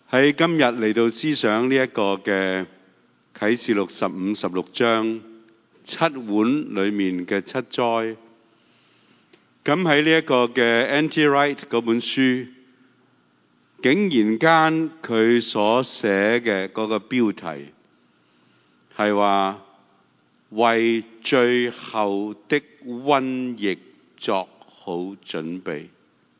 喺今日嚟到思想呢一個嘅啟示錄15、16章7碗裏面嘅7災。咁喺呢一個嘅 N.T. Wright 嗰本書，竟然間佢所寫嘅嗰個標題係話為最後的瘟疫作好準備，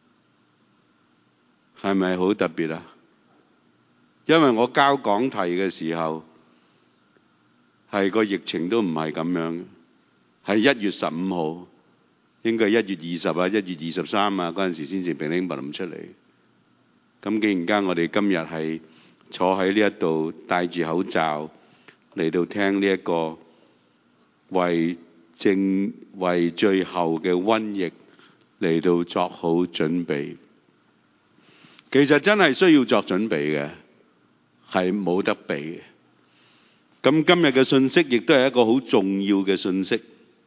係咪好特別啊？因為我交講題嘅時候，係個疫情都唔係咁樣，係1月15號，應該係1月20啊、1月23啊嗰陣時先至平平白林出嚟。咁竟然間我哋今日係坐喺呢一度戴住口罩嚟到聽呢一個為最後嘅瘟疫嚟到作好準備。其實真係需要作準備嘅，係冇得避嘅。咁今日嘅信息亦都係一個好重要嘅信息，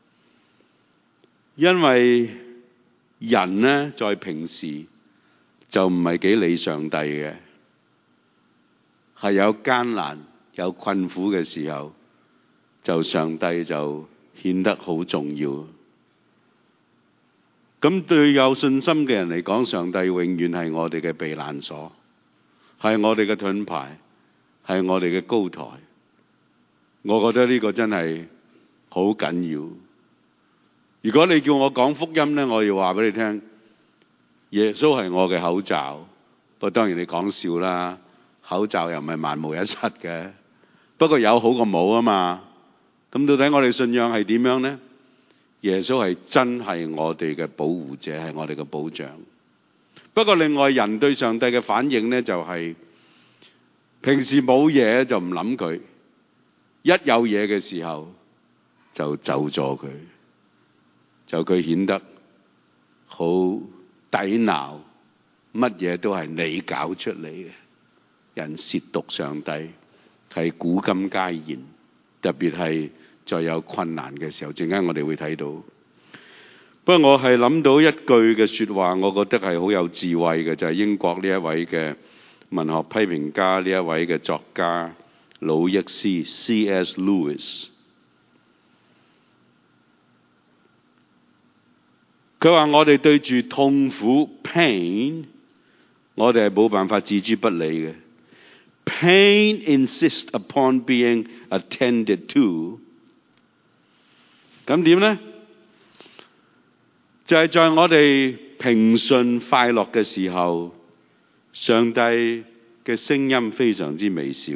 因為人呢，在平時就唔係幾理上帝嘅，係有艱難有困苦嘅時候，就上帝就顯得好重要。咁對有信心嘅人嚟講，上帝永遠係我哋嘅避難所，係我哋嘅盾牌，係我哋嘅高台。我覺得呢個真係好緊要。如果你叫我講福音呢，我要話俾你聽，耶穌係我嘅口罩。不過當然你講笑啦，口罩又唔係萬無一失嘅。不過有好過冇啊嘛。咁到底我哋信仰係點樣呢？耶穌係真係我哋嘅保護者，係我哋嘅保障。不過另外人對上帝嘅反應呢，就係平時冇嘢就唔諗佢，一有嘢嘅時候就咒詛佢，就佢顯得好抵鬧，乜嘢都係你搞出嚟嘅。人褻瀆上帝係古今皆然，特別係在有困難嘅時候，陣間我哋會睇到。不過我係諗到一句嘅說話，我覺得係好有智慧嘅，就係英國呢一位嘅文學批評家，呢一位嘅作家魯益斯 C.S. Lewis。佢話我哋對住痛苦 pain， 我哋係冇辦法置諸不理嘅。Pain insists upon being attended to。咁點呢？就係在我哋平順快樂嘅時候，上帝嘅聲音非常之微小。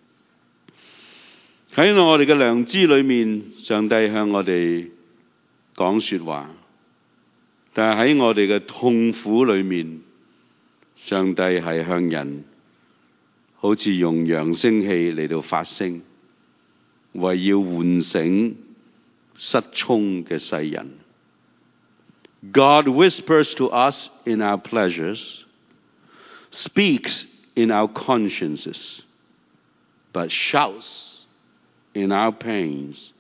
喺我哋嘅良知裏面，上帝向我哋講說話，但係喺我哋嘅痛苦裏面，上帝係向人好似用揚聲器嚟到發聲，為要喚醒失聰嘅世人。God whispers to us in our pleasures, speaks in our consciences, but shouts in our pains.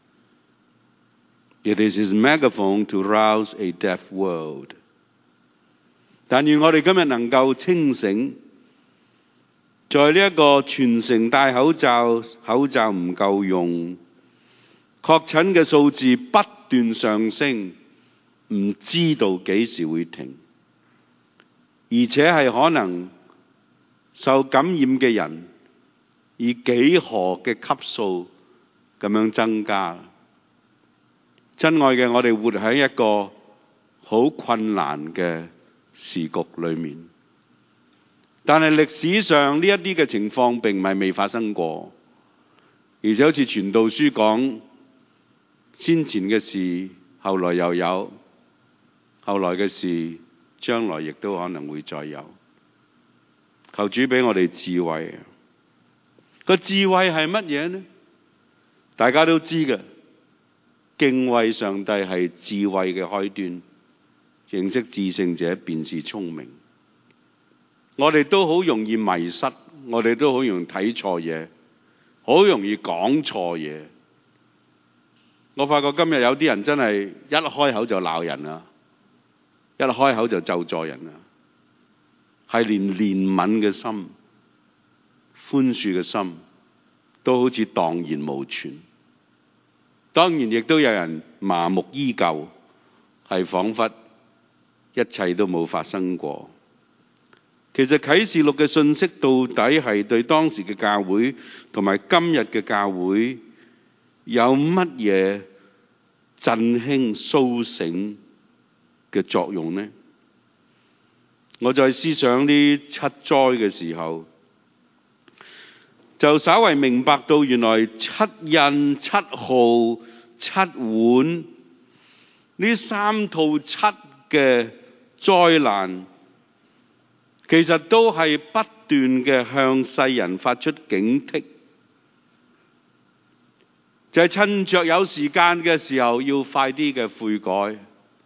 It is his megaphone to rouse a deaf world. 但願我哋今日能夠清醒，在呢一個全城戴口罩，口罩唔夠用，確診嘅數字不斷上升，唔知道幾時會停，而且係可能受感染嘅人以幾何嘅級數咁樣增加。親愛嘅，我哋活喺一個好困難嘅時局裏面，但係歷史上呢一啲嘅情況並唔係未發生過，而且好似傳道書講，先前嘅事後來又有，後來嘅事將來亦都可能會再有。求主俾我哋智慧。個智慧係乜嘢呢？大家都知嘅，敬畏上帝係智慧嘅開端，認識至聖者便是聰明。我哋都好容易迷失，我哋都好容易睇錯嘢，好容易講錯嘢。我發覺今日有啲人真係一開口就鬧人啦，一開口就咒詛人啦，係連憐憫嘅心寬恕嘅心都好似蕩然無存。當然亦都有人麻木依舊，係彷彿一切都冇發生過。其實啟示錄嘅信息到底係對當時嘅教會同埋今日嘅教會有乜嘢振興甦醒嘅作用呢？我在思想呢七災嘅時候，就稍為明白到原來七印、七號、七碗呢三套七嘅災難，其實都係不斷嘅向世人發出警惕，就係趁着有時間嘅時候要快啲嘅悔改。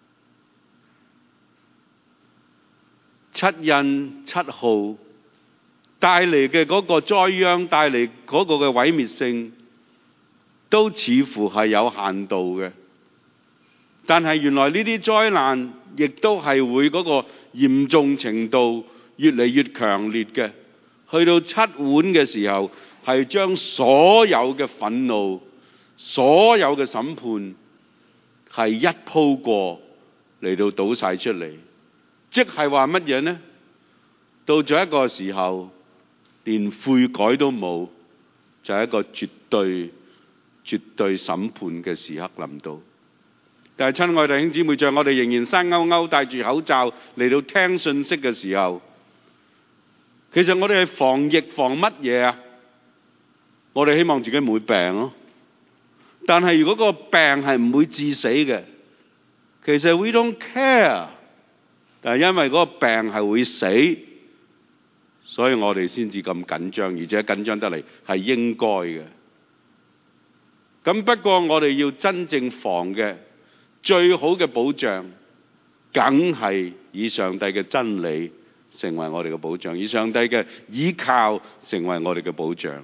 七印、七號帶嚟嘅嗰個災殃，帶嚟嗰個嘅毀滅性，都似乎係有限度嘅。但係原來呢啲災難亦都係會嗰個嚴重程度越嚟越強烈嘅。去到七碗嘅時候，係將所有嘅憤怒、所有嘅審判係一鋪過嚟到倒晒出嚟。即係話乜嘢呢？到咗一個時候，連悔改都冇，就係一個絕對審判嘅時刻臨到。但係親愛弟兄姊妹，在我哋仍然生勾勾戴住口罩嚟到聽信息嘅時候，其實我哋係防疫防乜嘢啊？我哋希望自己唔會病咯。但係如果個病係唔會致死嘅，其實 we don't care。但係因為嗰個病係會死，所以我哋先至咁緊張，而且緊張得嚟係應該嘅。咁不過我哋要真正防嘅最好嘅保障，梗係以上帝嘅真理成為我哋嘅保障，以上帝嘅依靠成為我哋嘅保障。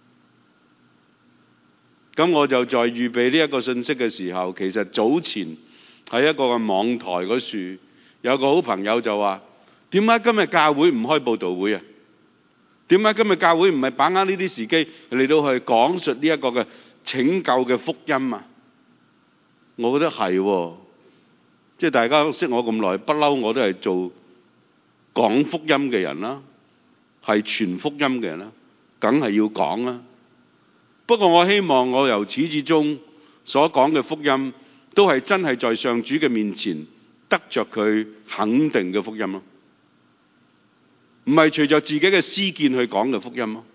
咁我就在預備呢一個信息嘅時候，其實早前喺一個嘅網台嗰處，有個好朋友就話：點解今日教會唔開佈道會啊？點解今日教會唔係把握呢啲時機嚟到去講述呢一個嘅拯救嘅福音啊？我覺得係，即係大家識我咁耐，不嬲我都係做講福音嘅人啦，係傳福音嘅人啦，梗係要講啦。不過我希望我由始至終所講嘅福音，都係真係在上主嘅面前得着佢肯定嘅福音咯，唔係隨着自己嘅私見去講嘅福音咯。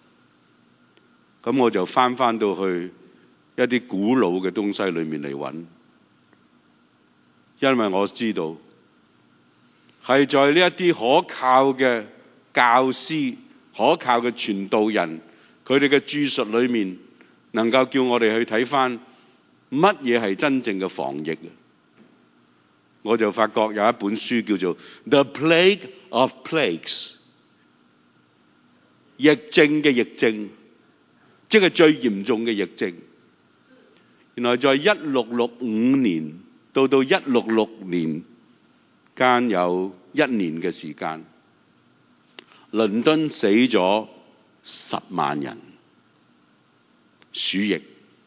咁我就翻到去一啲古老嘅東西裏面嚟揾，因為我知道係在呢一啲可靠嘅教師、可靠嘅傳道人，佢哋嘅著述裏面，能夠叫我哋去睇翻乜嘢係真正嘅防疫。我就發覺有一本書叫做《The Plague of Plagues》，疫症嘅疫症，即係最嚴重嘅疫症。原來在1665年到166年間有1年嘅時間，倫敦死咗10萬人鼠疫。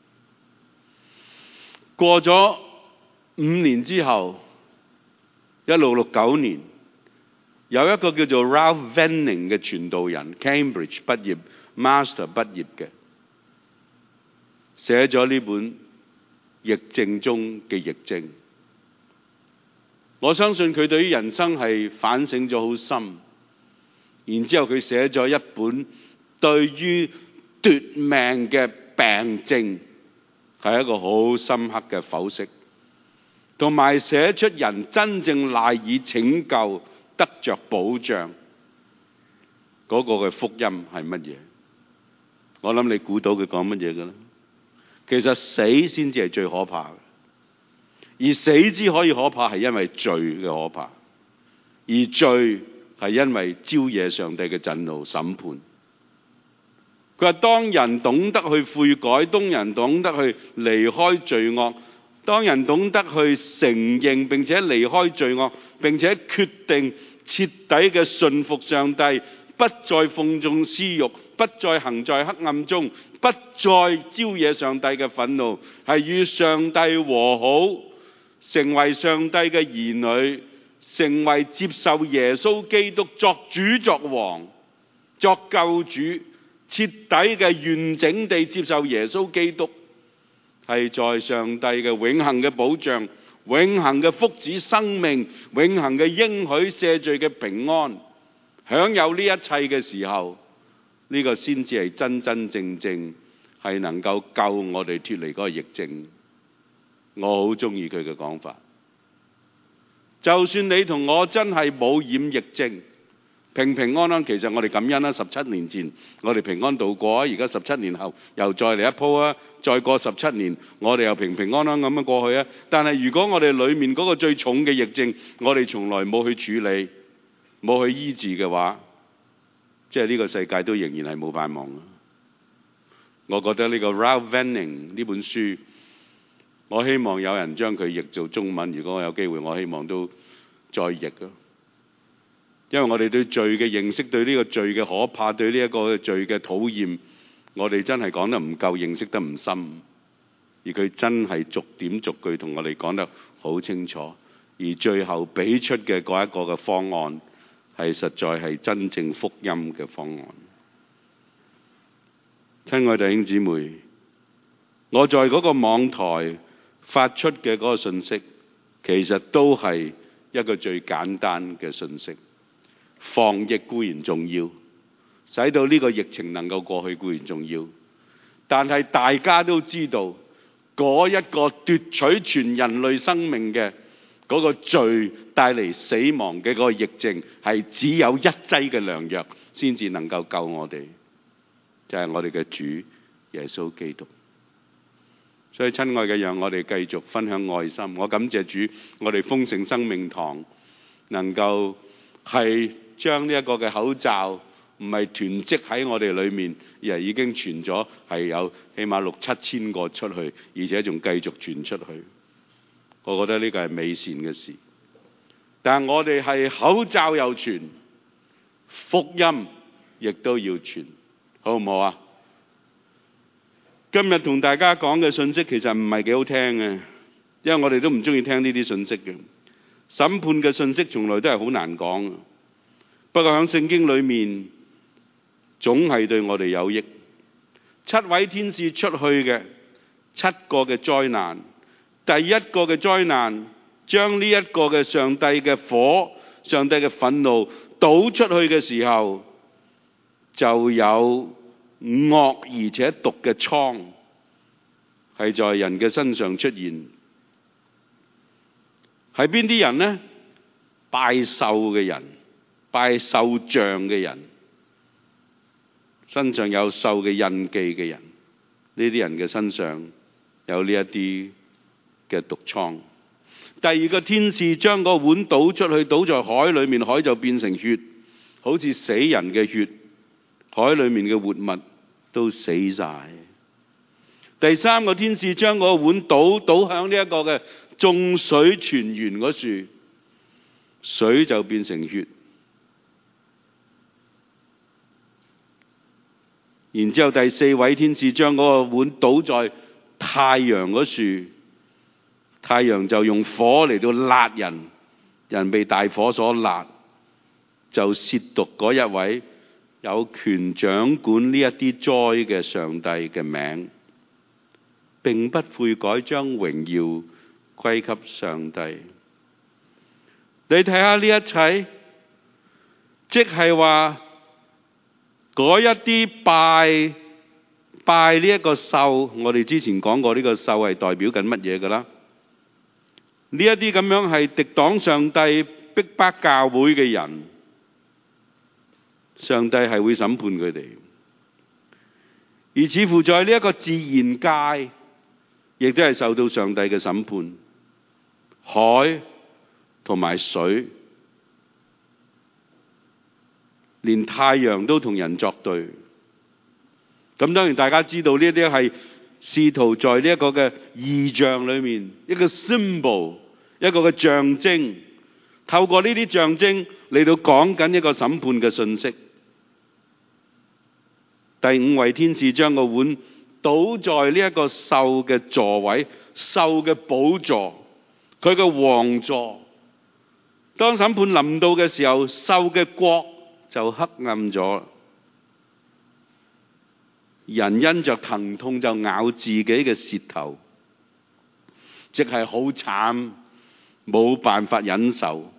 過咗5年之後，1669年有一個叫做 Ralph Venning 嘅傳道人 ，Cambridge 畢業 Master 畢業嘅，寫咗呢本疫症中嘅疫症。我相信佢對於人生係反省咗好深，然之後佢寫咗一本對於奪命嘅病症係一個好深刻嘅剖析，同埋寫出人真正賴以拯救得着保障嗰個嘅福音係乜嘢。我諗你估到佢講乜嘢㗎啦？其實死先至係最可怕嘅，而死之可以可怕係因為罪嘅可怕，而罪係因為招惹上帝嘅震怒審判。佢話當人懂得去悔改，當人懂得去離開罪惡，當人懂得去承認並且離開罪惡，並且決定徹底嘅順服上帝，不不再奉眾私慾，不再行在黑暗中，不再招惹上帝嘅憤怒，係與上帝和好，成為上帝嘅兒女，成為接受耶穌基督作主作王、作救主，徹底嘅完整地接受耶穌基督，係在上帝嘅永恆嘅保障、永恆嘅福祉、生命、永恆嘅應許、赦罪嘅平安，享有呢一切嘅時候，呢個先至係真真正正係能夠救我哋脫離嗰個疫症。我好中意佢嘅講法。就算你同我真係冇染疫症，平平安安，其實我哋感恩啦。17年前我哋平安度過啊，而家17年後又再嚟一鋪啊，再過17年我哋又平平安安咁樣過去啊。但係如果我哋裡面嗰個最重嘅疫症，我哋從來冇去處理、冇去醫治嘅話，即係呢個世界都仍然係冇盼望啊。我覺得呢個 Ralph Venning 呢本書，我希望有人將佢譯做中文。如果我有機會，我希望都再譯咯。因為我哋對罪嘅認識，對呢個罪嘅可怕，對呢一個罪嘅討厭，我哋真係講得唔夠，認識得唔深。而佢真係逐點逐句同我哋講得好清楚，而最後俾出嘅嗰一個嘅方案，係實在係真正福音嘅方案。親愛弟兄姊妹，我在嗰個網台發出嘅嗰個信息，其實都係一個最簡單嘅信息。防疫固然重要，使到呢個疫情能夠過去固然重要，但係大家都知道，嗰一個奪取全人類生命嘅嗰個罪帶嚟死亡嘅嗰個疫症，係只有一劑嘅良藥先至能夠救我哋，就係我哋嘅主耶穌基督。所以親愛嘅，讓我哋繼續分享愛心。我感謝主，我哋豐盛生命堂能夠係將呢一個嘅口罩唔係囤積喺我哋裏面，而係已經傳咗係有起碼6-7千個出去，而且仲繼續傳出去。我覺得呢個係美善嘅事。但我哋係口罩又傳，福音亦都要傳，好唔好啊？今日同大家講嘅信息其實唔係幾好聽嘅，因為我哋都唔中意聽呢啲信息嘅。審判嘅信息從來都係好難講，不過喺聖經裏面總係對我哋有益。7位天使出去嘅7個嘅災難，第一個嘅災難將呢一個嘅上帝嘅火、上帝嘅憤怒倒出去嘅時候，就有惡而且毒嘅瘡係在人嘅身上出現。係邊啲人呢？拜獸嘅人、拜獸像嘅人，身上有獸嘅印記嘅人，呢啲人嘅身上有呢一啲嘅毒瘡。第二個天使將個碗倒出去，倒在海裏面，海就變成血，好似死人嘅血，海裏面嘅活物都死晒。第三個天使將個碗倒向呢一個嘅眾水泉源嗰處，水就變成血。然之後第四位天使將嗰個碗倒在太陽嗰處，太陽就用火嚟到辣人，人被大火所辣，就褻瀆嗰一位有權掌管呢一啲災嘅上帝嘅名，並不悔改，將榮耀歸給上帝。你睇下呢一切，即係話嗰一啲拜呢一個獸，我哋之前講過呢個獸係代表緊乜嘢㗎啦？呢一啲咁樣係敵擋上帝、逼迫教會嘅人，上帝係會審判佢哋。而似乎在呢一個自然界，亦都係受到上帝嘅審判。海同埋水，連太陽都同人作對。咁當然大家知道呢啲係試圖在呢一個嘅異象裏面，一個 symbol， 一個嘅象徵，透過呢啲象徵嚟到講緊一個審判嘅信息。 第五位天使將個碗倒在呢一個獸嘅座位、獸嘅寶座、佢嘅王座。當審判臨到嘅時候，獸嘅國就黑暗咗。人因着疼痛就咬自己嘅舌頭，即係好慘，冇辦法忍受，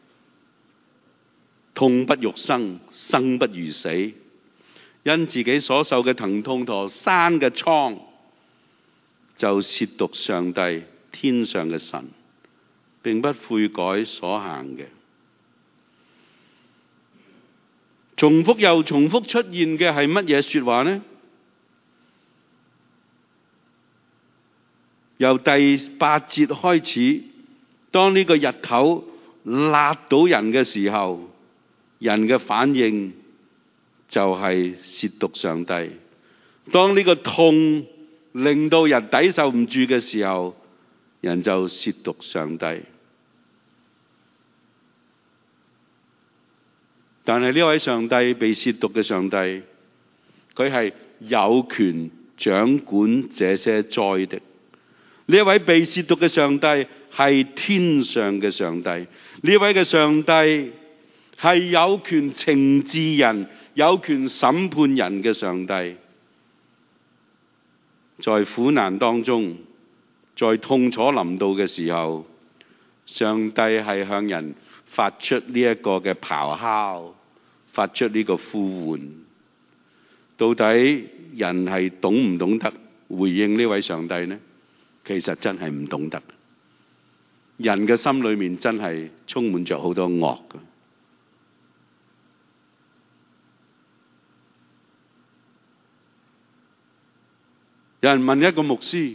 痛不欲生，生不如死。因自己所受嘅疼痛同生嘅瘡，就褻瀆上帝天上嘅神，並不悔改所行嘅。重複又重複出現嘅係乜嘢說話呢？由第8節開始，當呢個日頭辣到人嘅時候，人嘅反應就係褻瀆上帝。當呢個痛令到人抵受唔住嘅時候，人就褻瀆上帝。但係呢位上帝被褻瀆嘅上帝，佢係有權掌管這些災的。呢一位被褻瀆嘅上帝係天上嘅上帝，呢位嘅上帝係有權懲治人、有權審判人嘅上帝。在苦難當中，在痛楚臨到嘅時候，上帝係向人發出呢一個嘅咆哮，發出呢個呼喚。到底人係懂唔懂得回應呢位上帝呢？其實真係唔懂得。人嘅心裏面真係充滿着好多惡嘅。有人問一個牧師，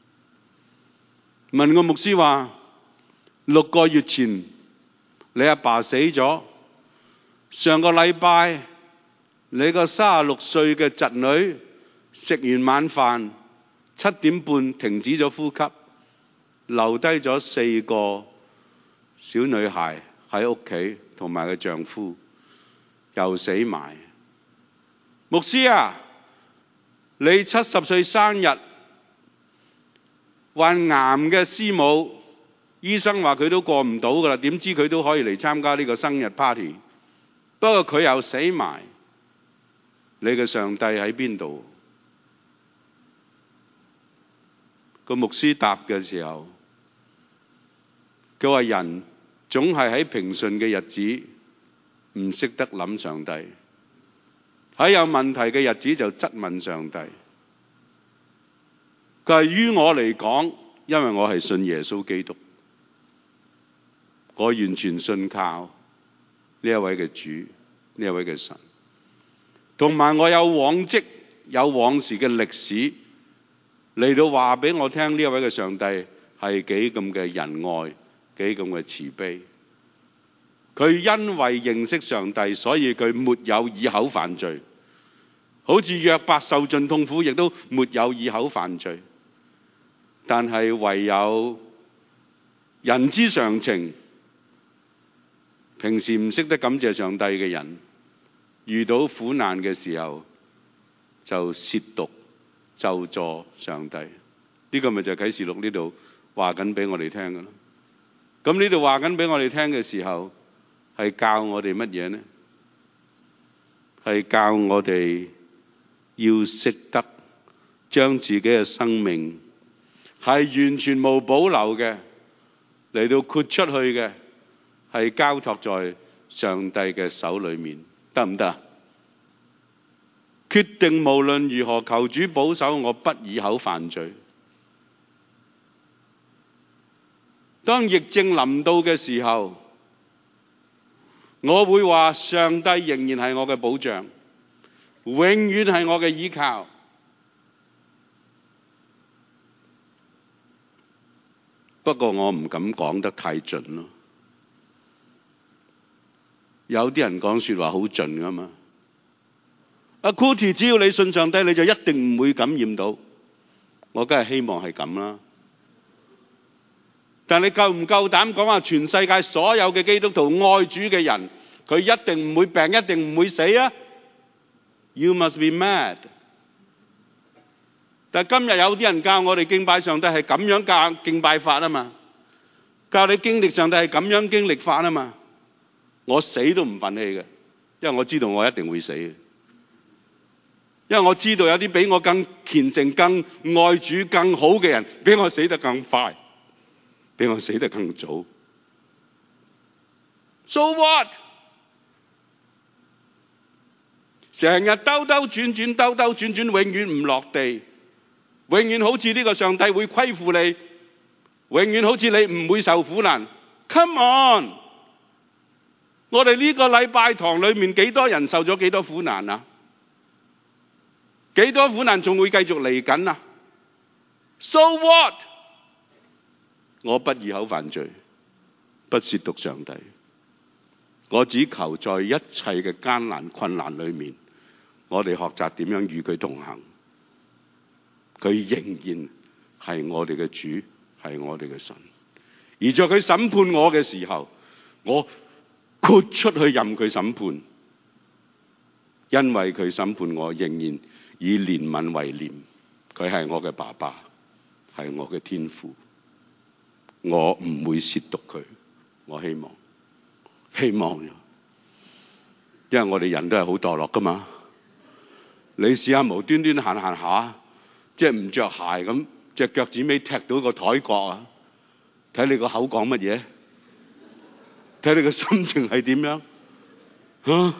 問個牧師話：6個月前你阿爸死咗，上個禮拜你個36歲嘅侄女食完晚飯7點半停止咗呼吸，留低咗4個小女孩喺屋企，同埋個丈夫又死埋。牧師啊，你70歲生日患癌嘅師母，醫生話佢都過唔到㗎喇，點知佢都可以嚟參加呢個生日 party。不過佢又死埋，你嘅上帝喺邊度？個牧師答嘅時候，佢話人總係喺平順嘅日子唔識得諗上帝，喺有問題嘅日子就質問上帝。佢話於我嚟講，因為我係信耶穌基督，我完全信靠呢一位嘅主，呢一位嘅神，同埋我有往績、有往時嘅歷史嚟到話俾我聽，呢一位嘅上帝係幾咁嘅仁愛，幾咁嘅慈悲。佢因為認識上帝，所以佢沒有以口犯罪，好似約伯受盡痛苦，亦都沒有以口犯罪。但係唯有人之常情，平時唔識得感謝上帝嘅人，遇到苦難嘅時候就褻瀆咒詛上帝。呢個咪就係啟示錄呢度話緊俾我哋聽嘅咯。咁呢度話緊俾我哋聽嘅時候，係教我哋乜嘢呢？係教我哋要識得將自己嘅生命係完全冇保留嘅嚟到豁出去嘅，係交託在上帝嘅手裏面，得唔得？決定無論如何求主保守我不以口犯罪。當疫症臨到嘅時候，我會話上帝仍然係我嘅保障，永遠係我嘅依靠。不過我唔敢講得太盡咯。有啲人講說話好盡㗎嘛。阿 Kuti， 只要你信上帝，你就一定唔會感染到。我梗係希望係咁啦。但你夠唔夠膽講話全世界所有嘅基督徒愛主嘅人，佢一定唔會病，一定唔會死啊？ You must be mad。但係今日有啲人教我哋敬拜上帝係咁樣教敬拜法啊嘛，教你經歷上帝係咁樣經歷法啊嘛，我死都唔忿氣嘅，因為我知道我一定會死嘅，因為我知道有啲比我更虔誠、更愛主、更好嘅人，比我死得更快，比我死得更早。So what？ 成日兜兜轉轉，兜兜轉轉，永遠唔落地，永遠好似呢個上帝會虧負你，永遠好似你唔會受苦難。Come on！ 我哋呢個禮拜堂裏面幾多人受咗幾多苦難啊？幾多苦難仲會繼續嚟緊啊 ？So what？ 我不以口犯罪，不褻瀆上帝。我只求在一切嘅艱難困難裏面，我哋學習點樣與佢同行。佢仍然係我哋嘅主，係我哋嘅神。而在佢審判我嘅時候，我豁出去任佢審判，因為佢審判我仍然以憐憫為念。佢係我嘅爸爸，係我嘅天父，我唔會褻瀆佢。我希望，因為我哋人都係好墮落噶嘛。你試下無端端行下，即係唔着鞋咁，隻腳趾尾踢到個台角啊！睇你個口講乜嘢，睇你個心情係點樣啊？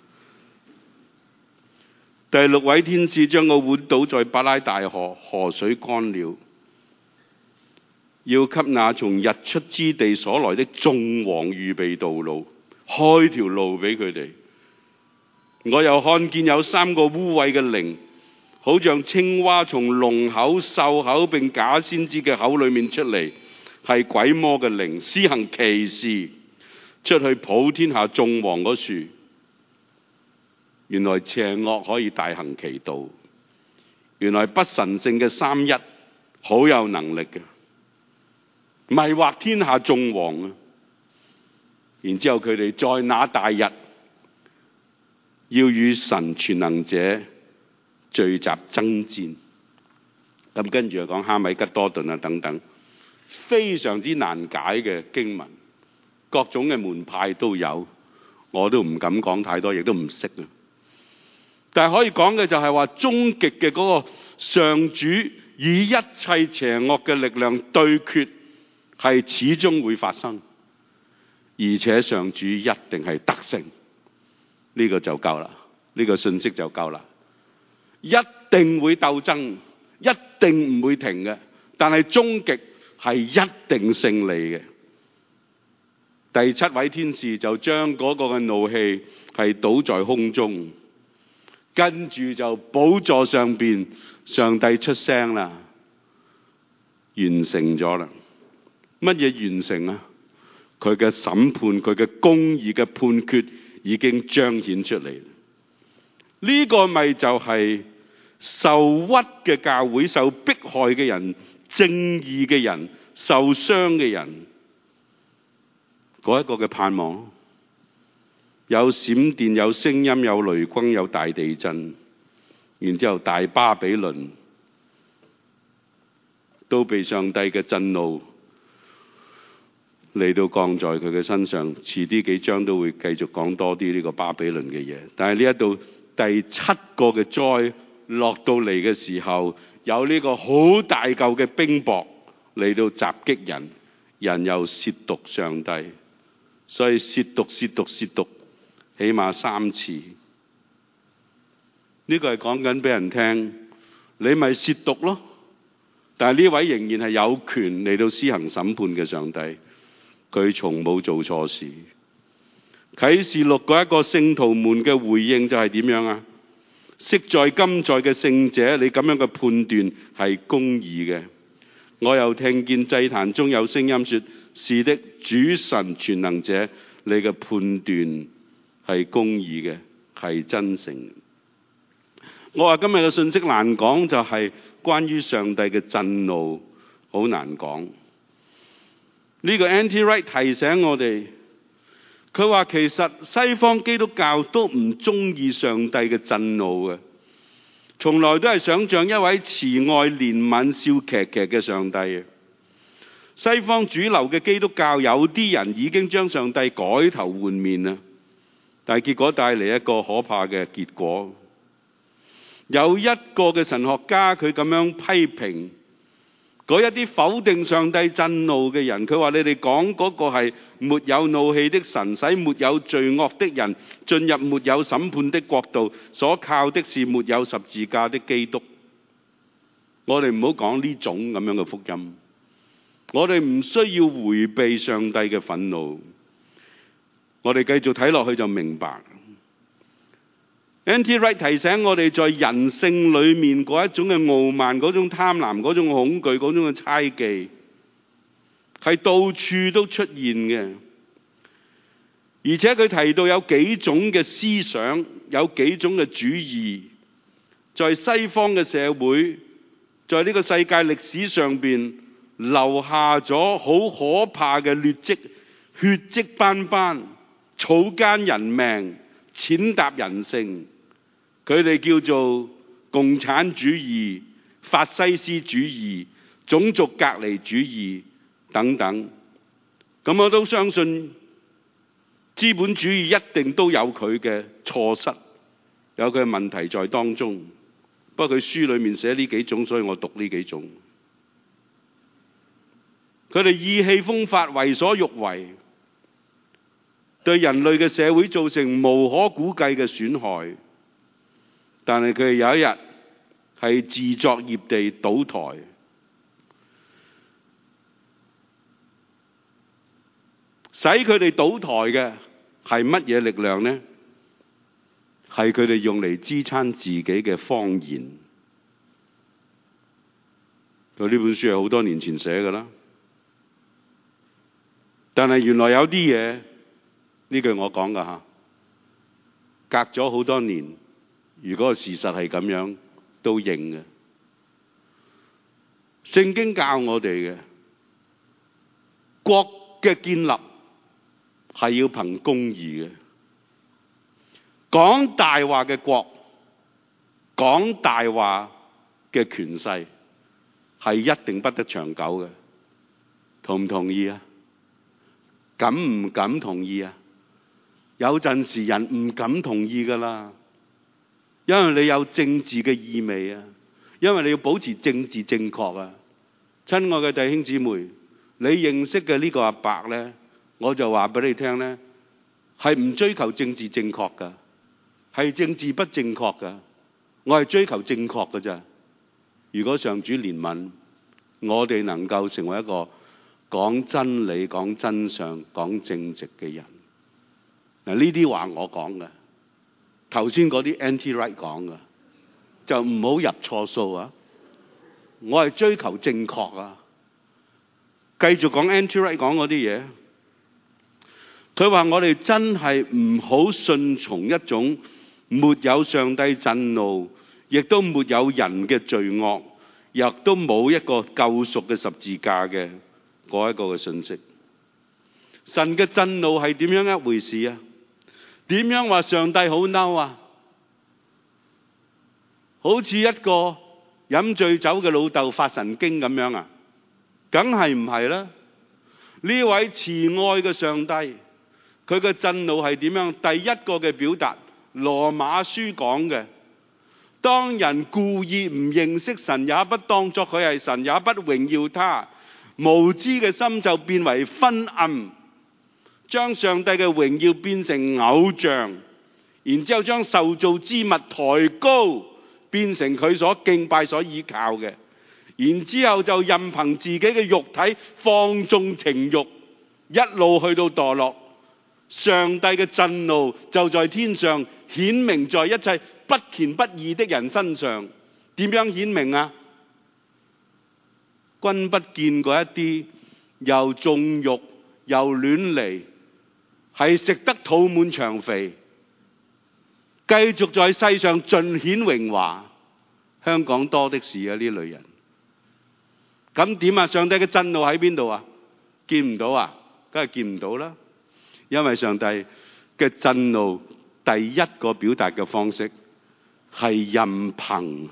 第六位天使將個碗倒在巴拉大河，河水乾了，要給那從日出之地所來的眾王預備道路，開條路俾佢哋。我又看見有3個污穢嘅靈，好像青蛙從龍口、獸口並假先知嘅口裏面出嚟，係鬼魔嘅靈，施行奇事，出去普天下眾王嗰處。原來邪惡可以大行其道，原來不神聖嘅三一好有能力嘅，迷惑天下眾王啊！然之後佢哋在那大日要與神全能者聚集爭戰。咁跟住又講哈米吉多頓啊等等，非常之難解嘅經文，各種嘅門派都有，我都唔敢講太多，亦都唔識啊。但係可以講嘅就係話，終極嘅嗰個上主以一切邪惡嘅力量對決，係始終會發生，而且上主一定係得勝。呢個就夠啦，呢個信息就夠啦。一定會鬥爭，一定唔會停嘅，但係終極係一定勝利嘅。第7位天使就將嗰個嘅怒氣係倒在空中。跟住就寶座上邊，上帝出聲啦，完成咗啦。乜嘢完成啊？佢嘅審判，佢嘅公義嘅判決已經彰顯出嚟。呢個咪就係受屈嘅教會、受迫害嘅人、正義嘅人、受傷嘅人嗰一個嘅盼望。有閃電，有聲音，有雷轟，有大地震，然之後大巴比倫都被上帝嘅震怒嚟到降在佢嘅身上。遲啲幾章都會繼續講多啲呢個巴比倫嘅嘢。但係呢一度第7個嘅災落到嚟嘅時候，有呢個好大嚿嘅冰雹嚟到襲擊人，人又褻瀆上帝，所以褻瀆起碼3次。呢個係講緊俾人聽，你咪褻瀆咯。但係呢位仍然係有權嚟到施行審判嘅上帝，佢從冇做錯事。啟示錄嗰一個聖徒們嘅回應就係點樣啊？昔在今在嘅聖者，你咁樣嘅判斷係公義嘅。我又聽見祭壇中有聲音說：是的，主神全能者，你嘅判斷係公義嘅，係真誠。我話今日嘅信息難講，就係關於上帝嘅震怒，好難講。呢個 Anti-Wright 提醒我哋， 佢話其實西方基督教都唔中意上帝嘅震怒嘅，從來都係想像一位慈愛憐憫笑騎騎嘅上帝。西方主流嘅基督教有啲人已經將上帝改頭換面啦，但係結果帶嚟一個可怕嘅結果。有一個嘅神學家佢咁樣批評嗰一啲否定上帝震怒嘅人，佢話你哋講嗰個係沒有怒氣的神，使沒有罪惡的人進入沒有審判的國度，所靠的是沒有十字架的基督。我哋唔好講呢種咁樣嘅福音，我哋唔需要迴避上帝嘅憤怒，我哋繼續睇落去就明白。N.T. Wright 提醒我哋，在人性裏面嗰一種嘅傲慢、嗰種貪婪、嗰種恐懼、嗰種嘅猜忌，係到處都出現嘅。而且佢提到有幾種嘅思想，有幾種嘅主義，在西方嘅社會，在呢個世界歷史上邊留下咗好可怕嘅劣跡，血跡斑斑，草菅人命，踐踏人性。佢哋叫做共產主義、法西斯主義、種族隔離主義等等。咁我都相信資本主義一定都有佢嘅錯失，有佢嘅問題在當中。不過佢書裏面寫呢幾種，所以我讀呢幾種。佢哋意氣風發、為所欲為，對人類嘅社會造成無可估計嘅損害。但係佢哋有一日係自作孽地倒台，使佢哋倒台嘅係乜嘢力量呢？係佢哋用嚟支撐自己嘅謊言。佢呢本書係好多年前寫㗎啦，但係原來有啲嘢，呢句我講㗎吓，隔咗好多年。如果事實係咁樣，都認嘅。聖經教我哋嘅國嘅建立係要憑公義嘅。講大話嘅國，講大話嘅權勢係一定不得長久嘅。同唔同意啊？敢唔敢同意啊？有陣時人唔敢同意㗎啦。因為你有政治嘅意味啊，因為你要保持政治正確啊。親愛嘅弟兄姊妹，你認識嘅呢個阿伯呢，我就話俾你聽呢，係唔追求政治正確㗎，係政治不正確㗎。我係追求正確㗎咋。如果上主憐憫，我哋能夠成為一個講真理、講真相、講正直嘅人。嗱，呢啲話我講嘅。頭先嗰啲 N.T. Wright 講嘅，就唔好入錯數啊！我係追求正確啊！繼續講 N.T. Wright 講嗰啲嘢，佢話我哋真係唔好順從一種沒有上帝震怒，亦都沒有人嘅罪惡，亦都冇一個救贖嘅十字架嘅嗰一個嘅信息。神嘅震怒係點樣一回事啊？點樣話上帝好嬲啊？好似一個飲醉酒嘅老豆發神經咁樣啊？梗係唔係啦！呢位慈愛嘅上帝，佢嘅震怒係點樣？第一個嘅表達，羅馬書講嘅，當人故意唔認識神，也不當作佢係神，也不榮耀他，無知嘅心就變為昏暗。將上帝嘅榮耀變成偶像，然之後將受造之物抬高，變成佢所敬拜、所依靠嘅，然之後就任憑自己嘅肉體放縱情慾，一路去到墮落。上帝嘅震怒就在天上顯明在一切不虔不義的人身上。點樣顯明啊？君不見過一啲又縱慾又亂嚟，係食得肚滿腸肥，繼續在世上盡顯榮華。香港多的是啊呢類人。咁點啊？上帝嘅震怒喺邊度啊？見唔到啊？梗係見唔到啦。 因為上帝嘅震怒第一個表達嘅方式係任憑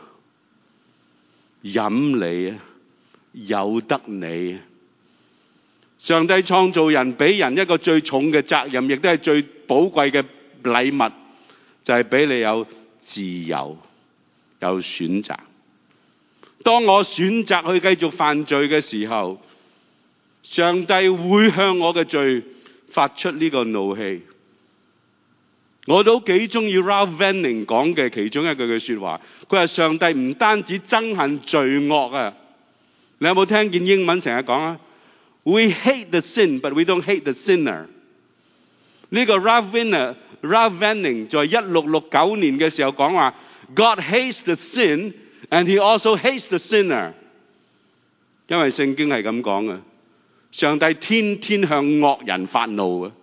任你啊，由得你。上帝創造人，俾人一個最重嘅責任，亦都係最寶貴嘅禮物，就係俾你有自由，有選擇。當我選擇去繼續犯罪嘅時候，上帝會向我嘅罪發出呢個怒氣。我都幾中意 Ralph Venning 講嘅其中一句說話，佢話上帝唔單止憎恨罪惡啊，你有冇聽見英文成日講啊？ We hate the sin, but we don't hate the sinner。 呢個 Ralph Venning 在1669年嘅時候講話 God hates the sin and he also hates the sinner。 因為聖經係咁講嘅，上帝天天向惡人發怒啊。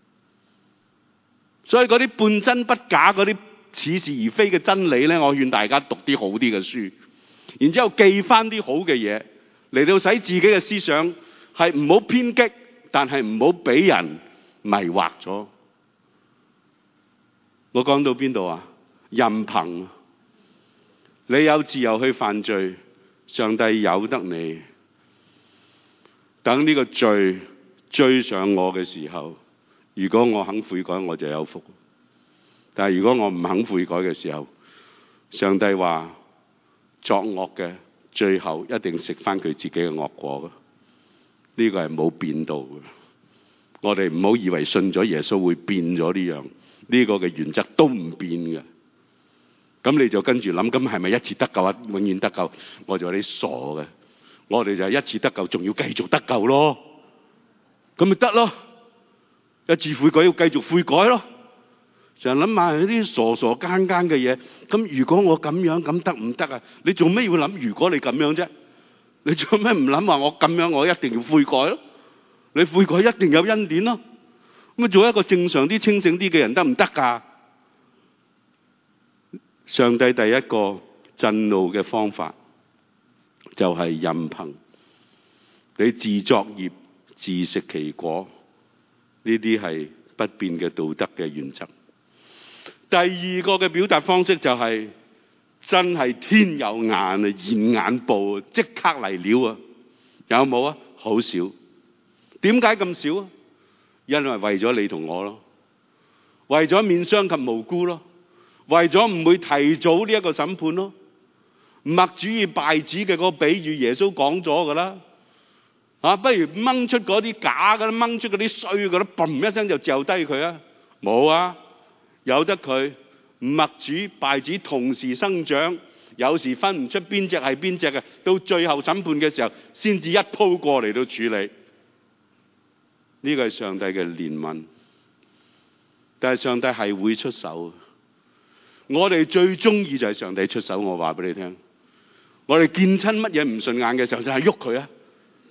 所以嗰啲半真不假，嗰啲似是而非嘅真理咧，我勸大家讀啲好啲嘅書，然之後記翻啲好嘅嘢嚟到使自己嘅思想係唔好偏激，但係唔好俾人迷惑咗。我講到邊度啊？任憑你有自由去犯罪，上帝由得你。等呢個罪追上我嘅時候，如果我肯悔改，我就有福。但係如果我唔肯悔改嘅時候，上帝話作惡嘅最後一定食翻佢自己嘅惡果。呢個係冇變到嘅。我哋唔好以為信咗耶穌會變咗呢樣，呢個嘅原則都唔變嘅。咁你就跟住諗，咁係咪一次得救啊？永遠得救？我就話你傻嘅。我哋就係一次得救，仲要繼續得救咯。咁咪得咯。一次悔改要繼續悔改咯。成日諗下啲傻傻更更嘅嘢。咁如果我咁樣咁得唔得啊？你做咩要諗如果你咁樣啫？你做咩唔諗話我咁樣我一定要悔改咯？你悔改一定有恩典咯。咁做一個正常啲清醒啲嘅人得唔得㗎？上帝第一個震怒嘅方法就係任憑你自作孽自食其果。呢啲係不變嘅道德嘅原則。第二個嘅表達方式就係真係天有眼啊，現眼報啊，即刻嚟了啊！有冇啊？好少。點解咁少啊？因為為咗你同我咯，為咗免傷及無辜咯，為咗唔會提早呢一個審判咯。麥主與稗子嘅嗰個比喻，耶穌講咗噶啦。不如掹出嗰啲假嘅，掹出嗰啲衰嘅，嘣一聲就掉低佢啊！冇啊，由得佢麥主稗子同時生長，有時分唔出邊隻係邊隻嘅，到最後審判嘅時候，先至一鋪過嚟到處理。呢個係上帝嘅憐憫，但係上帝係會出手。我哋最中意就係上帝出手。我話俾你聽，我哋見親乜嘢唔順眼嘅時候，就係喐佢啊！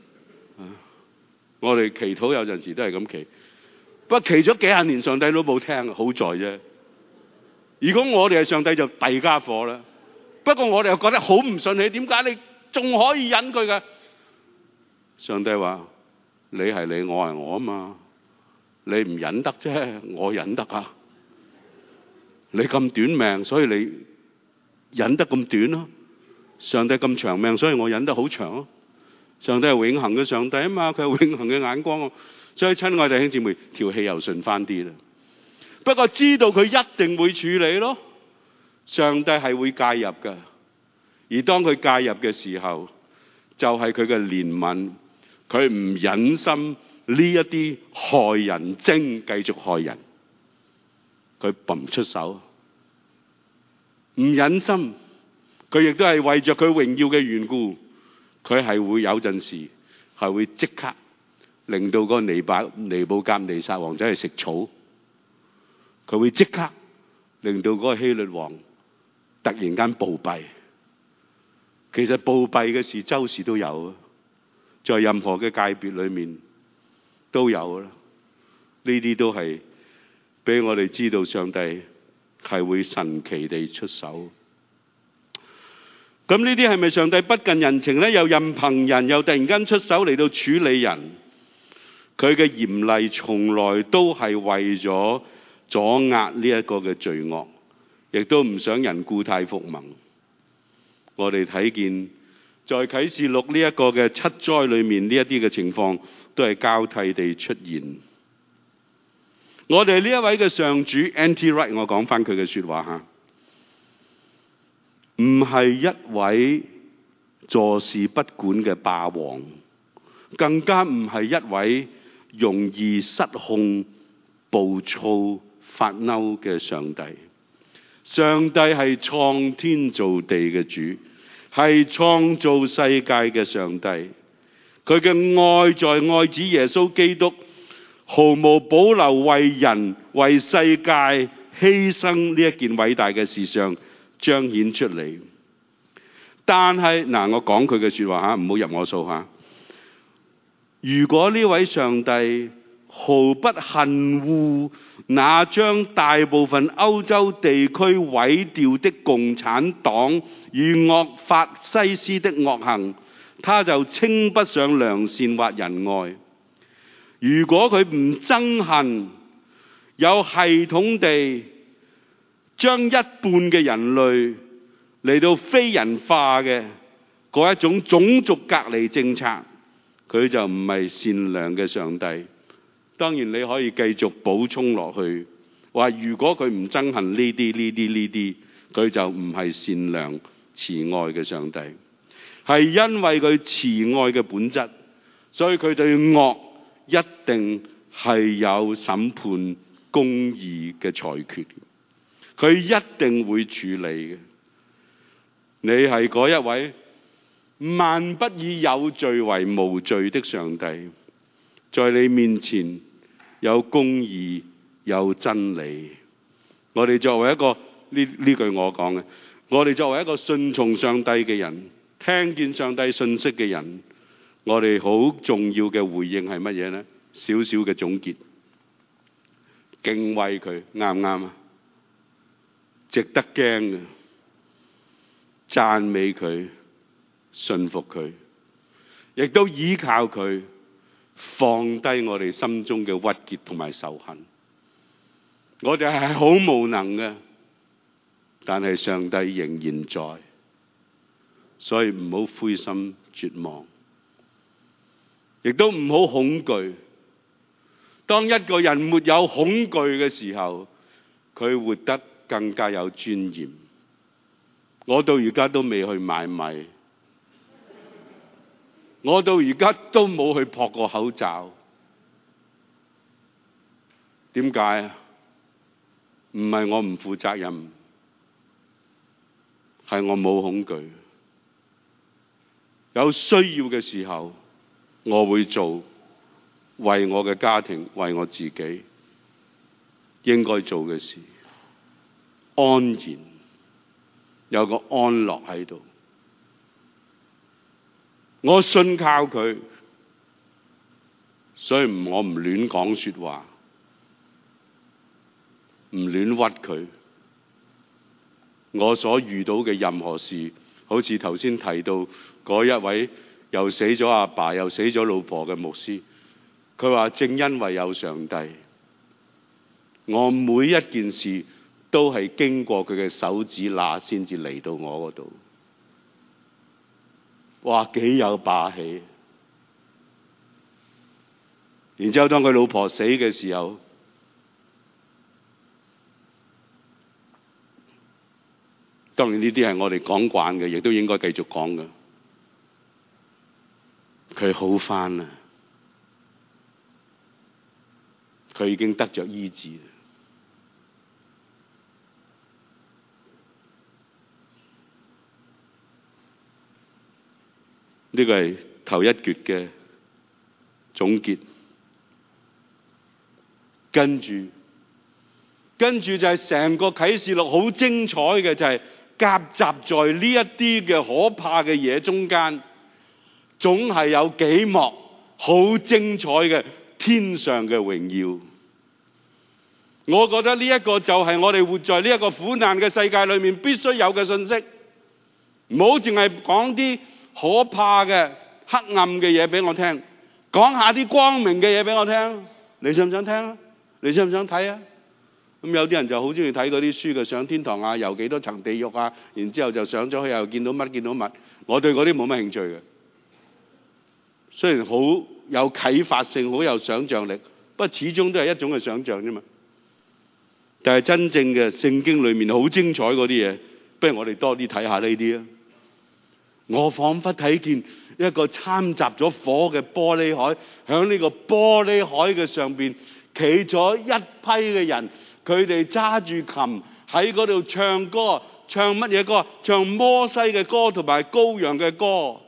我哋祈禱有陣時都係咁祈，不過祈咗幾廿年，上帝都冇聽，好在啫。如果我哋係上帝，就弊家伙啦。不過我哋又覺得好唔順氣，點解你仲可以忍佢㗎？上帝話：你係你，我係我啊嘛。你唔忍得啫，我忍得啊。你咁短命，所以你忍得咁短咯。上帝咁長命，所以我忍得好長咯。上帝係永恆嘅上帝啊嘛，佢係永恆嘅眼光。所以親愛弟兄姊妹，條氣又順翻啲啦。不過知道佢一定會處理咯，上帝係會介入㗎。而當佢介入嘅時候，就係佢嘅憐憫，佢唔忍心呢一啲害人精繼續害人，佢唔出手，唔忍心。佢亦都係為着佢榮耀嘅緣故，佢係會有陣時係會即刻令到個尼布甲尼撒王走去食草，佢會即刻令到嗰個希律王突然間暴斃。其實暴斃嘅事周時都有，在任何嘅界別裏面都有啦。呢啲都係俾我哋知道上帝係會神奇地出手。咁呢啲係咪上帝不近人情呢？又任憑人，又突然間出手嚟到處理人。 佢嘅嚴厲從來都係為咗阻壓呢一個嘅罪惡，亦都唔想人故態復萌。我哋睇見在啟示錄呢一個嘅七災裏面，呢一啲嘅情況都係交替地出現。我哋呢一位嘅上主 N.T. Wright， 我講翻佢嘅說話吓，唔係一位坐視不管嘅霸王，更加唔係一位容易失控、暴躁、發嬲嘅上帝。上帝係創天造地嘅主，係創造世界嘅上帝。佢嘅愛在愛子耶穌基督毫無保留為人為世界犧牲呢一件偉大嘅事上彰顯出嚟。但係我講佢嘅說話吓，唔好入我數吓。如果呢位上帝毫不恨惡那將大部分歐洲地區毀掉的共產黨與惡法西斯的惡行，他就稱不上良善或仁愛。如果佢唔憎恨有系統地將一半嘅人類嚟到非人化嘅嗰一種種族隔離政策，佢就唔係善良嘅上帝。當然你可以繼續補充落去，話如果佢唔憎恨呢啲，佢就唔係善良慈愛嘅上帝。係因為佢慈愛嘅本質，所以佢對惡一定係有審判公義嘅裁決，佢一定會處理嘅。你係嗰一位萬不以有罪為無罪的上帝，在你面前有公義有真理。我哋作為一個呢句我講嘅，我哋作為一個順從上帝嘅人，聽見上帝信息嘅人，我哋好重要嘅回應係乜嘢呢？少少嘅總結，敬畏佢，啱唔啱啊？值得驚嘅，讚美佢，信服佢，亦都依靠佢，放低我哋心中嘅鬱結同埋仇恨。我哋係好無能嘅，但係上帝仍然在，所以唔好灰心絕望，亦都唔好恐懼。當一個人沒有恐懼嘅時候，佢活得更加有尊嚴。我到而家都未去買米，我到而家都冇去撲過口罩。點解啊？唔係我唔負責任，係我冇恐懼。有需要嘅時候，我會做，為我嘅家庭，為我自己應該做嘅事，安然有個安樂喺度。我信靠佢，所以我唔亂講說話，唔亂屈佢。我所遇到嘅任何事，好似頭先提到嗰一位又死咗阿爸又死咗老婆嘅牧師，佢話正因為有上帝，我每一件事都係經過佢嘅手指罅先至嚟到我嗰度。哇，幾有霸氣！然之後當佢老婆死嘅時候，當然呢啲係我哋講慣嘅，亦都應該繼續講嘅。佢好返啦，佢已經得着醫治。呢個係頭一節嘅總結，跟住就係成個啟示錄好精彩嘅，就係夾雜在呢一啲嘅可怕嘅嘢中間，總係有幾幕好精彩嘅天上嘅榮耀。我覺得呢一個就係我哋活在呢一個苦難嘅世界裏面必須有嘅信息，唔好淨係講啲可怕嘅黑暗嘅嘢俾我聽，講講下啲光明嘅嘢俾我聽，你想唔想聽啊？你想唔想睇啊？咁有啲人就好中意睇嗰啲書嘅，上天堂啊，遊幾多層地獄啊，然之後就上咗去又見到乜見到乜。我對嗰啲冇乜興趣嘅，雖然好有啟發性，好有想像力，不過始終都係一種嘅想像啫嘛。但係真正嘅聖經裏面好精彩嗰啲嘢，不如我哋多啲睇下呢啲啊！我彷彿睇見一個摻雜咗火嘅玻璃海，響呢個玻璃海嘅上邊企咗一批嘅人，佢哋揸住琴喺嗰度唱歌，唱乜嘢歌？唱摩西嘅歌同埋羔羊嘅歌，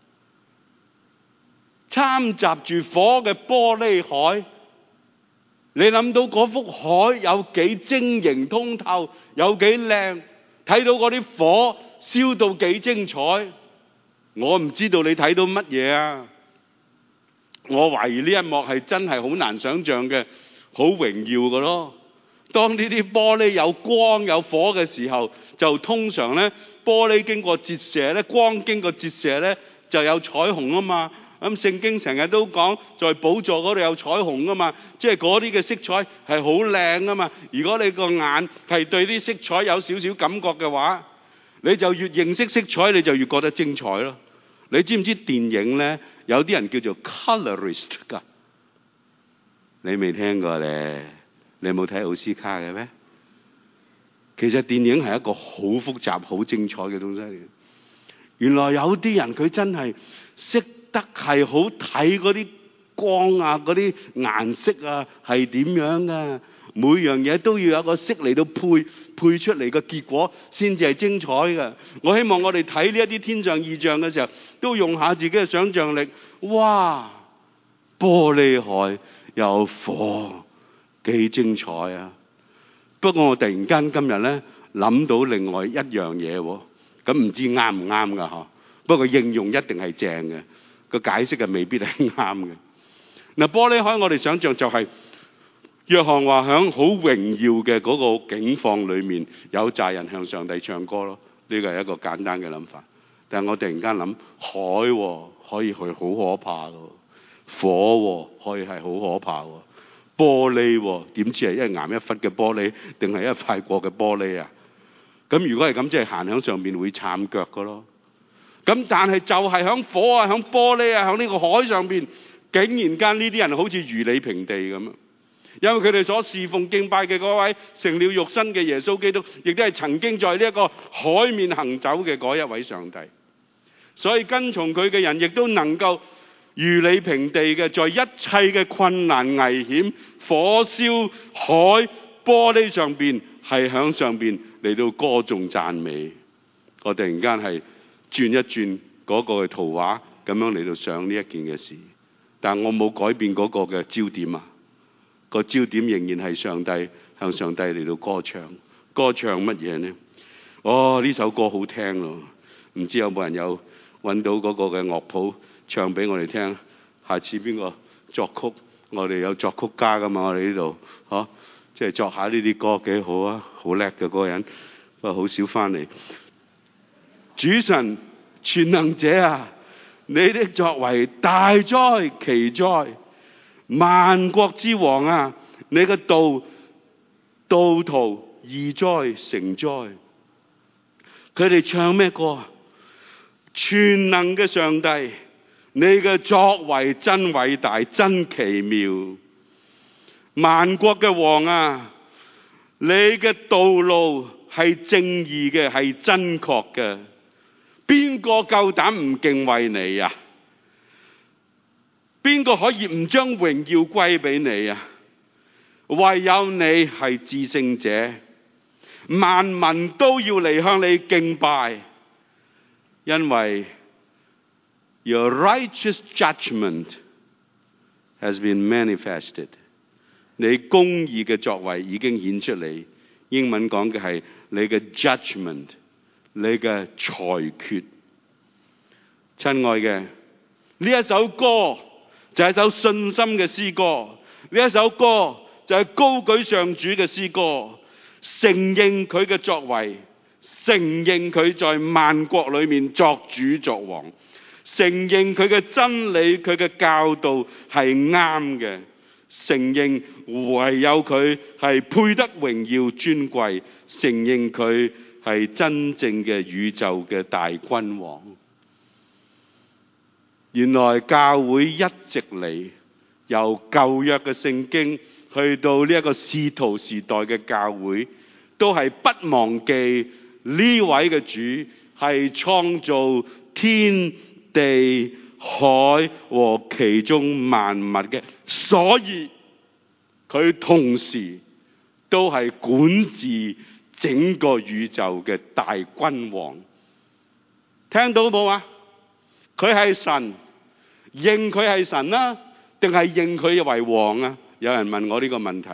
摻雜住火嘅玻璃海。你諗到嗰幅海有幾晶瑩通透，有幾靚，睇到嗰啲火燒到幾精彩。我唔知道你睇到乜嘢啊！我懷疑呢一幕係真係好難想像嘅，好榮耀嘅咯。當呢啲玻璃有光有火嘅時候，就通常咧玻璃經過折射咧，光經過折射咧就有彩虹啊嘛。咁聖經成日都講，在寶座嗰度有彩虹啊嘛，即係嗰啲嘅色彩係好靚啊嘛。如果你個眼係對啲色彩有少少感覺嘅話，你就越認識色彩，你就越覺得精彩咯。你知唔知電影咧有啲人叫做 colorist 㗎？你未聽過咧？你有冇睇奧斯卡嘅咩？其實電影係一個好複雜、好精彩嘅東西嚟。原來有啲人佢真係識得係好睇嗰啲光啊，嗰啲顏色啊係點樣㗎？每樣嘢都要有個色嚟到配出嚟嘅結果先至係精彩嘅。我希望我哋睇呢一啲天上異象嘅時候，都用下自己嘅想像力。哇！玻璃海有火，幾精彩啊！不過我突然間今日咧諗到另外一樣嘢喎，咁唔知啱唔啱㗎嗬？不過應用一定係正嘅，個解釋係未必係啱嘅。嗱，玻璃海我哋想像就係約翰話響好榮耀嘅嗰個景況裏面，有紮人向上帝唱歌咯。呢個係一個簡單嘅諗法。但係我突然間諗，海可以係好可怕嘅，火可以係好可怕嘅，玻璃點知係一岩一忽嘅玻璃，定係一塊過嘅玻璃啊？咁如果係咁，即係行響上面會撐腳嘅咯。咁但係就係響火啊、響玻璃啊、響呢個海上邊，竟然間呢啲人好似如履平地咁。因為佢哋所侍奉敬拜嘅嗰位成了肉身嘅耶穌基督，亦都係曾經在呢一個海面行走嘅嗰一位上帝。所以跟從佢嘅人亦都能夠如履平地嘅，在一切嘅困難危險、火燒海、玻璃上邊，係響上邊嚟到歌頌讚美。我突然間係轉一轉嗰個嘅圖畫，咁樣嚟到想呢一件嘅事，但我冇改變嗰個嘅焦點啊。個焦點仍然係上帝，向上帝嚟到歌唱。歌唱乜嘢呢？呢首歌好聽咯，唔知有冇人有揾到嗰個嘅樂譜唱俾我哋聽？下次邊個作曲？我哋有作曲家噶嘛？我哋呢度即係作下呢啲歌幾好啊！好叻嘅嗰個人，不過好少翻嚟。主神全能者啊，你的作為大哉奇哉！萬國之王啊，你嘅道途義哉誠哉。佢哋唱咩歌啊？全能嘅上帝，你嘅作為真偉大，真奇妙。萬國嘅王啊，你嘅道路係正義嘅，係真確嘅。邊個夠膽唔敬畏你啊？邊個可以唔將榮耀歸俾你啊？唯有你係至聖者，萬民都要嚟向你敬拜，因為 Your righteous judgment has been manifested。你公義嘅作為已經顯出嚟。英文講嘅係你嘅 judgment， 你嘅裁決。親愛嘅，呢一首歌就係一首信心嘅詩歌，呢一首歌就係高舉上主嘅詩歌，承認佢嘅作為，承認佢在萬國裏面作主作王， 承認佢嘅真理、佢嘅教導係啱嘅，承認唯有佢係配得榮耀尊貴，承認佢係真正嘅宇宙嘅大君王。原來教會一直嚟，由舊約嘅聖經去到呢一個使徒時代嘅教會，都係不忘記呢位嘅主係創造天地海和其中萬物嘅，所以佢同時都係管治整個宇宙嘅大君王。聽到冇啊？佢係神，認佢係神啦，定係認佢為王啊？有人問我呢個問題，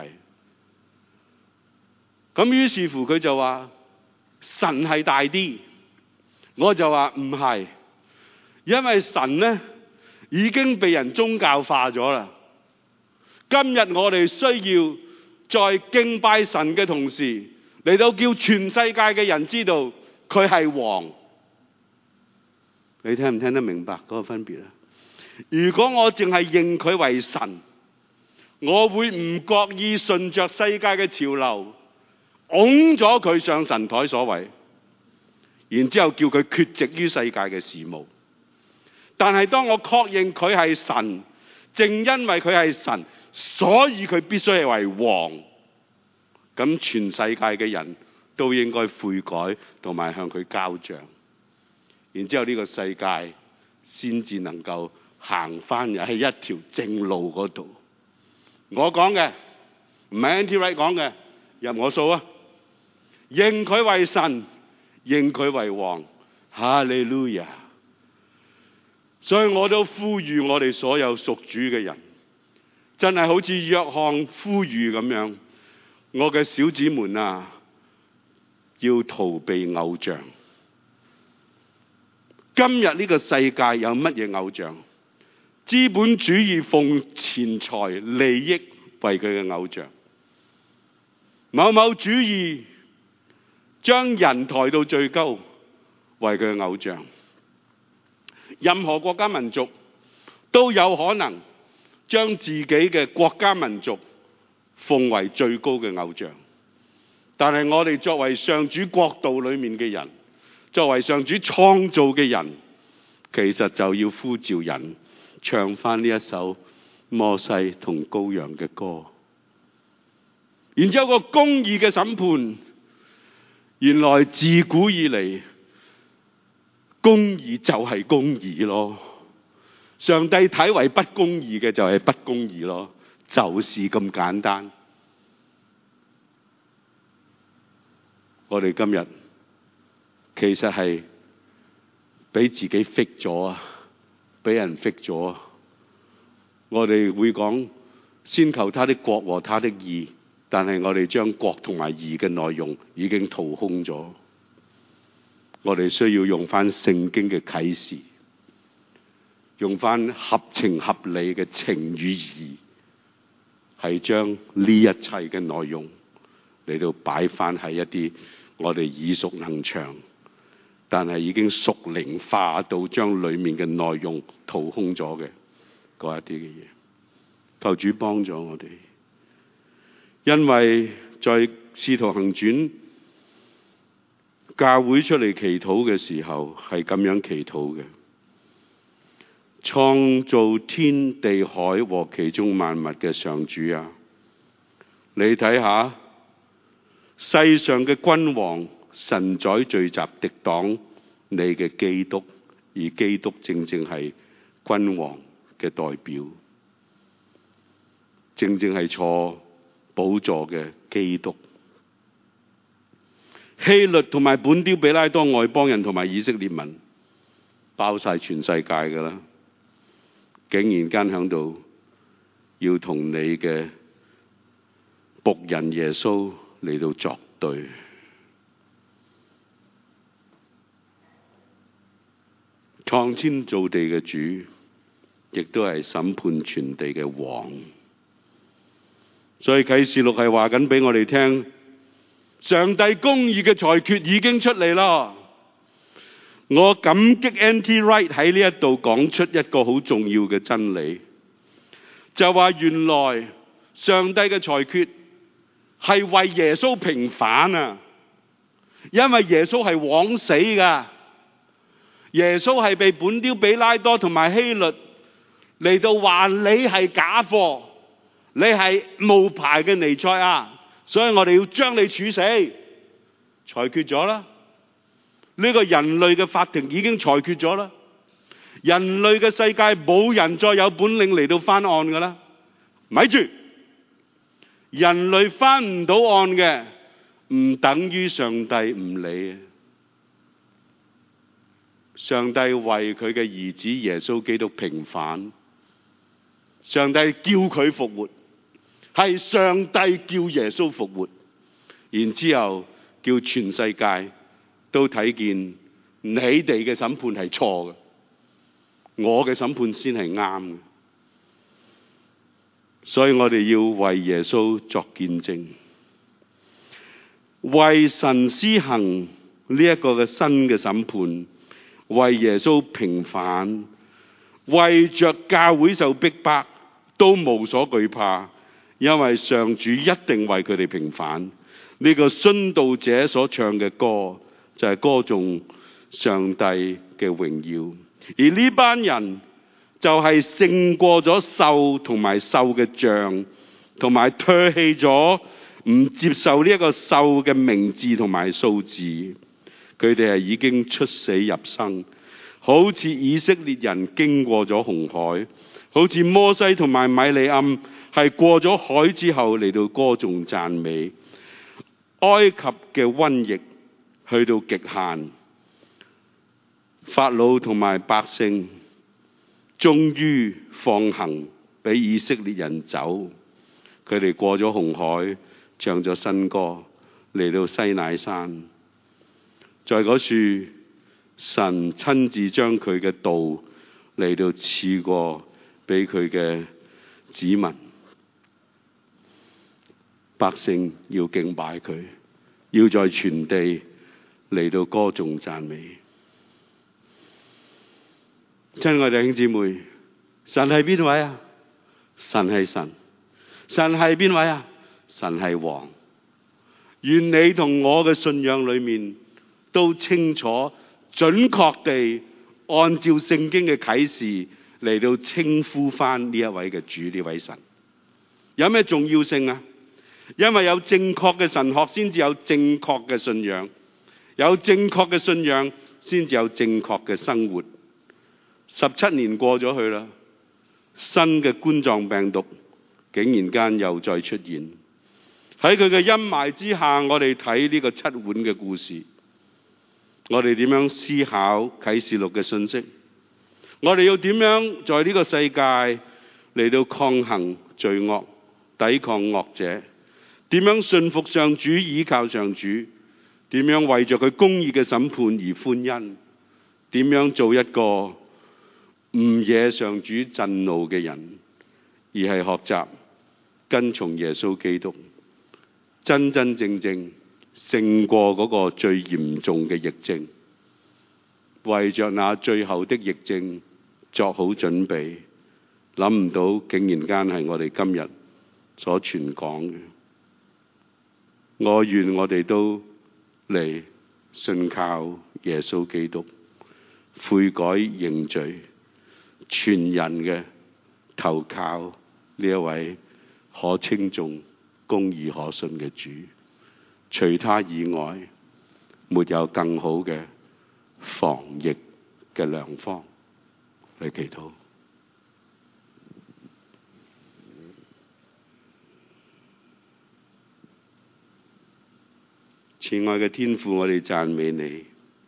咁於是乎佢就話神係大啲，我就話唔係，因為神呢已經被人宗教化咗啦。今日我哋需要在敬拜神嘅同時，嚟到叫全世界嘅人知道佢係王。你聽唔聽得明白嗰個分別啊？如果我淨係認佢為神，我會唔覺意順着世界嘅潮流，拱咗佢上神台所謂，然之後叫佢缺席於世界嘅事務。但係當我確認佢係神，正因為佢係神，所以佢必須係為王。咁全世界嘅人都應該悔改同埋向佢交賬，然之後呢個世界先至能夠行翻喺一條正路嗰度。我講嘅唔係 Andy Wright 講嘅，入我數啊！認佢為神，認佢為王，哈利路亞！所以我都呼籲我哋所有屬主嘅人，真係好似約翰呼籲咁樣，我嘅小子們啊，要逃避偶像。今日呢個世界有乜嘢偶像？資本主義奉錢財利益為佢嘅偶像，某某主義將人抬到最高為佢嘅偶像。任何國家民族都有可能將自己嘅國家民族奉為最高嘅偶像，但係我哋作為上主國度裏面嘅人，作為上主創造嘅人，其實就要呼召人唱翻呢一首摩西同羔羊嘅歌。然之後個公義嘅審判，原來自古以嚟公義就係公義咯。上帝睇為不公義嘅就係不公義咯，就是咁簡單。我哋今日其實係俾自己 fix 咗啊，俾人 fix 咗啊。我哋會講先求他的國和他的義，但係我哋將國同埋義嘅內容已經掏空咗。我哋需要用翻聖經嘅啟示，用翻合情合理嘅情與義，係將呢一切嘅內容嚟到擺翻喺一啲我哋耳熟能詳，但係已經屬靈化到將裡面嘅內容掏空咗嘅嗰一啲嘅嘢。求主幫助我哋，因為在使徒行傳教會出嚟祈禱嘅時候係咁樣祈禱嘅：創造天地海和其中萬物嘅上主啊，你睇下世上嘅君王神宰聚集敵擋你嘅基督，而基督正正係君王嘅代表，正正係坐寶座嘅基督。希律同埋本丟彼拉多外邦人同埋以色列民包晒全世界噶啦，竟然間響度要同你嘅僕人耶穌嚟到作對。創天造地嘅主，亦都係審判全地嘅王。所以啟示錄係話緊俾我哋聽，上帝公義嘅裁決已經出嚟啦。 我感激 N.T. Wright 喺呢一度講出一個好重要嘅真理，就話原來上帝嘅裁決係為耶穌平反啊！因為耶穌係枉死㗎，耶穌係被本丟彼拉多同埋希律嚟到話你係假貨，你係冒牌嘅彌賽亞，所以我哋要將你處死。裁決咗啦，呢個人類嘅法庭已經裁決咗啦。人類嘅世界冇人再有本領嚟到翻案㗎啦。咪住，人類翻唔到案嘅，唔等於上帝唔理。上帝為佢嘅兒子耶穌基督平反，上帝叫佢復活，係上帝叫耶穌復活，然之後叫全世界都睇見你哋嘅審判係錯嘅，我嘅審判先係啱嘅。所以我哋要為耶穌作見證，為神施行呢一個嘅新嘅審判，為耶穌平反，為着教會受逼迫都無所懼怕，因為上主一定為佢哋平反。呢個殉道者所唱嘅歌就係歌頌上帝嘅榮耀，而呢班人就係勝過咗獸同埋獸嘅像，同埋唾棄咗唔接受呢一個獸嘅名字同埋數字。佢哋係已經出死入生，好似以色列人經過咗紅海，好似摩西同埋米利暗係過咗海之後嚟到歌頌讚美。埃及嘅瘟疫去到極限，法老同埋百姓終於放行，俾以色列人走。佢哋過咗紅海，唱咗新歌，嚟到西乃山，在嗰處神親自將佢嘅道嚟到賜過俾佢嘅子民。百姓要敬拜佢，要在全地嚟到歌頌讚美。親愛弟兄姊妹，神係邊位啊？神係神。神係邊位啊？神係王。願你同我嘅信仰裏面都清楚準確地按照聖經嘅啟示嚟到稱呼翻呢一位嘅主，呢位神。有咩重要性啊？因為有正確嘅神學先至有正確嘅信仰，有正確嘅信仰先至有正確嘅生活。17年過咗去啦，新嘅冠狀病毒竟然間又再出現。喺佢嘅陰霾之下，我哋睇呢個七碗嘅故事，我哋點樣思考啟示錄嘅信息？我哋要點樣在呢個世界嚟到抗衡罪惡，抵抗惡者？點樣信服上主，倚靠上主？點樣為着佢公義嘅審判而歡欣？點樣做一個唔惹上主震怒嘅人，而係學習跟從耶穌基督，真真正正勝過嗰個最嚴重嘅疫症，為着那最後的疫症作好準備。諗唔到竟然間係我哋今日所傳講嘅。我願我哋都嚟信靠耶穌基督，悔改認罪，全人嘅投靠呢一位可稱頌、公義可信嘅主。除他以外，沒有更好嘅防疫嘅良方。嚟祈禱。慈愛嘅天父，我哋讚美你，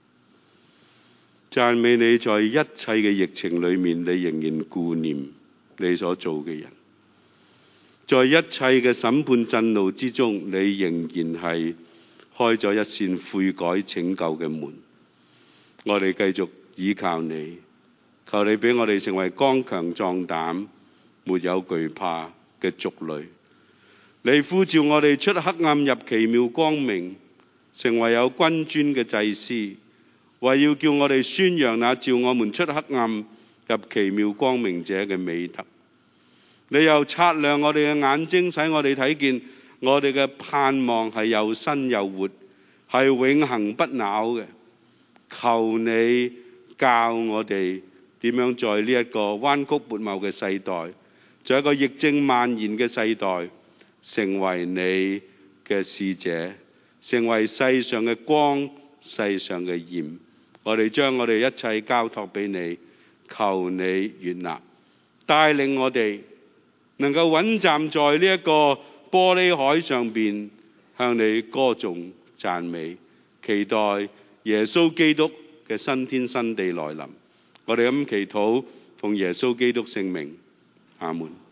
讚美你在一切嘅疫情裏面，你仍然顧念你所做嘅人；在一切嘅審判震怒之中，你仍然係開咗一扇悔改拯救嘅門。我哋繼續倚靠你，求你俾我哋成為剛強壯膽、沒有懼怕嘅族類。你呼召我哋出黑暗入奇妙光明，成為有君尊嘅祭司， 為要叫我哋宣揚那召我們出黑暗入奇妙光明者嘅美德。你又擦亮我哋嘅眼睛，使我哋睇見我哋嘅盼望係又新又活，係永恆不朽嘅。求你教我哋點樣在呢一個彎曲悖謬嘅世代，在一個疫症蔓延嘅世代，成為你嘅使者，成為世上嘅光，世上嘅鹽。我哋將我哋一切交託俾你，求你悅納，帶領我哋能夠穩站在呢一個玻璃海上邊，向你歌頌讚美，期待耶穌基督嘅新天新地來臨。我哋咁祈禱，奉耶穌基督聖名，阿門。